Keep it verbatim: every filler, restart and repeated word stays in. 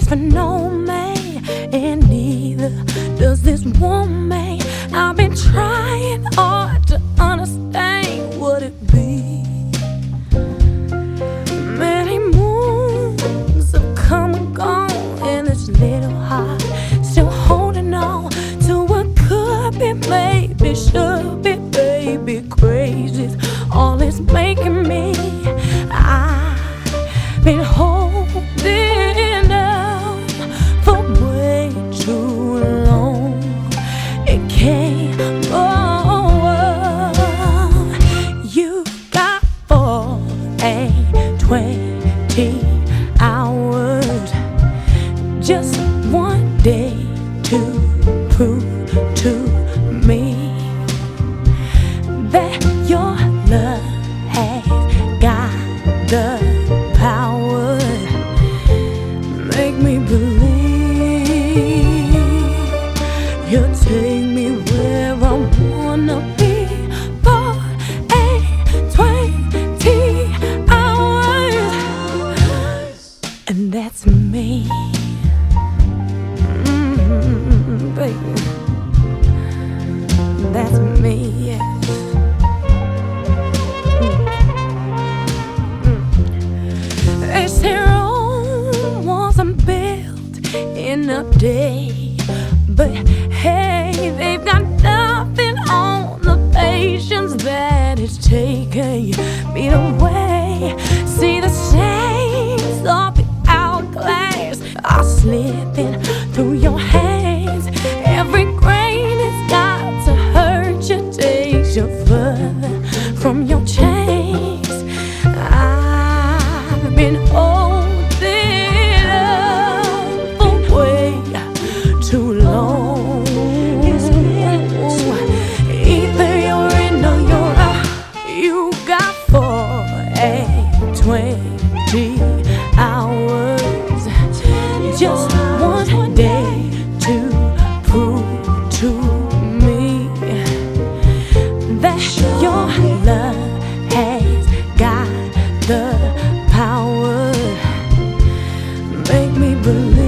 place for no man, and neither does this woman. I've been trying hard to understand what it be. Many moons have come and gone, and this little heart still holding on to what could be, maybe should be, baby. Crazy's all it's making me. I've been holding on for way too long. It can't go on. You got four, eight, twenty hours, just one day to prove to me that your love has got the power. Make me believe you'll take me where I wanna be for eight, twenty hours, and that's me. Mm-hmm, baby, that's me, yes. They say Rome wasn't built in a day, but hey, they've got nothing on the patience that it's taken me away. See the shades of the hourglass are slipping through your hands. Every grain has got to hurt you, takes you further from your chains. I've been holding on for way too long. Either you're in or you're out. You got four, eight, twenty hours, just one day to prove to me that your love has got the power. Make me believe